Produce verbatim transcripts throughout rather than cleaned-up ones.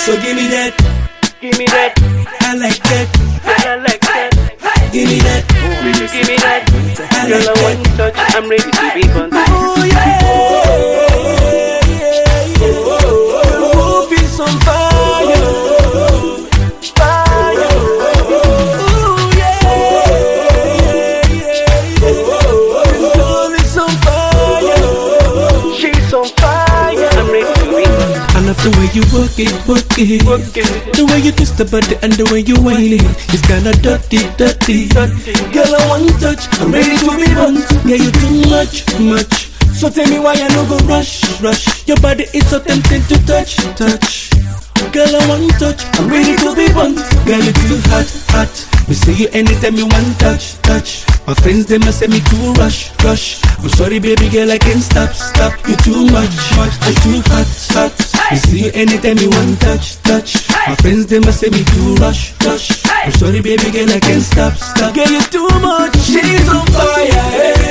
So give me that, Give me that, I like that. I like that. Give me that, Give me that. I Girl, like I want that. touch. I'm ready to be fun. Oh yeah, yeah, yeah. The roof is on fire, fire. Oh yeah, yeah, yeah. This girl is on fire. She's on fire. I'm ready to be fun. I love the way you work it, work it. Work it. The way you twist the body and the way you whine it. It's kinda dirty, dirty. Girl, I want touch. I'm ready to be bunt. Yeah, you too much, much. So tell me why I no go rush, rush. Your body is so tempting to touch, touch. Girl, I want touch. I'm ready to be bunt. Girl, you too hot, hot. We see you anytime you want touch, touch. My friends, they must say me too rush, rush. I'm sorry, baby girl, I can't stop, stop. You too much, much. I'm too hot, hot. We see you anytime you want touch, touch. My friends, they must say me too rush, rush. I'm sorry, baby girl, I can't stop, stop. Girl, you too much. She's on fire,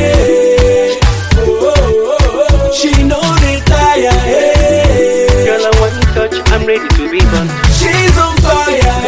hey. Oh, oh, oh, oh. She know they tire, hey. Girl, I want touch. I'm ready to be fun. She's on fire,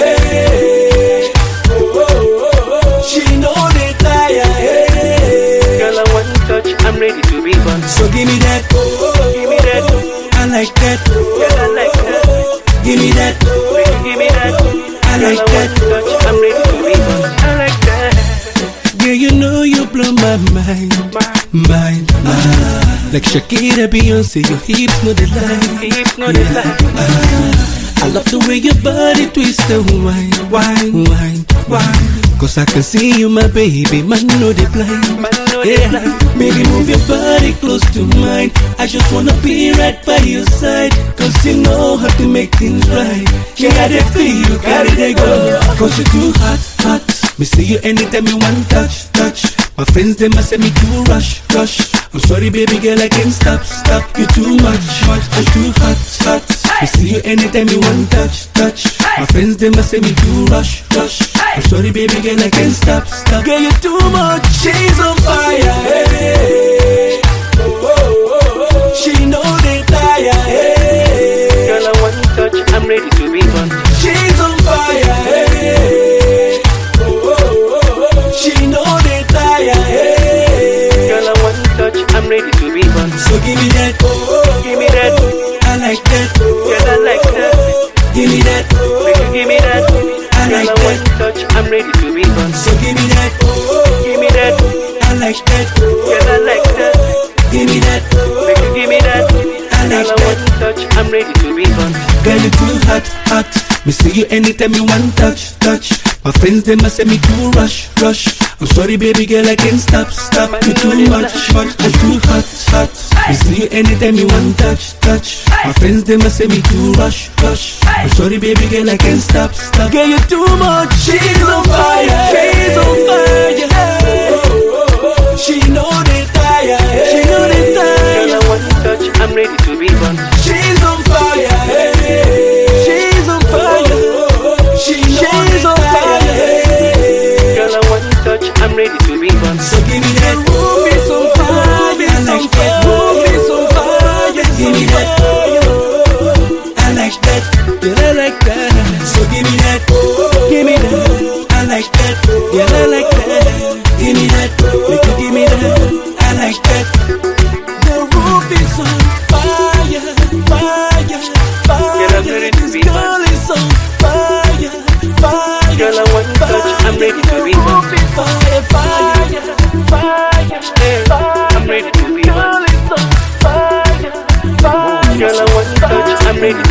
hey. Oh, oh, oh, oh. She know they tire, hey. Girl, I want touch. I'm ready to be fun. So give me that, oh, oh, oh, Give me that. I like that, Girl, I like that. give me that, Give me that. I Girl, like I that. want touch. I'm ready to be fun. I like that. Girl, you know you blow my mind, mind, mind. Like Shakira, Beyonce, your hips know the lie. Hips know the lie. I love the way your body twists and whine, whine, whine, whine. Cause I can see you, my baby, man, know they blind. Man, know they Yeah, blind. baby, move your body close to mine. I just wanna be right by your side. Cause you know how to make things right. Yeah, I dey feel you, carry they go. Cause you too hot, hot. Me see you anytime you want touch, touch. My friends, they must say me too rush, rush. I'm sorry, baby girl, I can't stop, stop. You too much, much. I'm too hot, hot. Me see you anytime you want touch, touch. My friends, they must say me too rush, rush. I'm sorry, baby girl, I can't stop, stop. Girl, you too much. She's on fire, hey. Oh, oh, oh, oh. She know they tire, hey. Girl, I want touch. I'm ready to be fun. She's on fire, hey. Oh, oh, oh, oh. She know they tire, hey. Girl, I want touch. I'm ready to be fun. So give me that, oh, oh, Give me that. I like that, Girl, I like that. give me that, Baby, give me that. I Girl, like I want that. touch. I'm ready to be fun. So give me that, oh, Give me that. I like that, Girl, I like that. give me that, Baby, give me that. I like Girl, I that. want touch. I'm ready to be fun. Girl, you too hot, hot. Me see you anytime you want touch, touch. My friends, they must say me too rush, rush. I'm sorry, baby girl, I can't stop, stop. You too much, much. I'm too hot, hot. Me see you anytime you want touch, touch. My friends, they must say me too rush, rush. I'm sorry, baby girl, I can't stop, stop. Girl, you too much. She's on fire, she's on fire. She know they tire, she know they Girl, tire. I want touch. I'm ready to be fun. She's on fire, hey. She's on fire. She she's on fire, hey. Girl, I want touch. I'm ready to be fun. So give me that. Roof is on fire. I like that. Roof is on fire. Give me that. I like that. Yeah, I like that. So give me that. Give me that. I like that. Yeah, I like that. Give me that. Make you give me that. I like that. The roof is on fire, fire, fire. Girl, I'm ready to be This fun. girl is on fire, fire. Girl, I want touch. I'm ready to be The fun. roof is fire, fire, fire, fire. I'm ready to be fun. Girl is on fire, fire. Girl, I want touch. I'm ready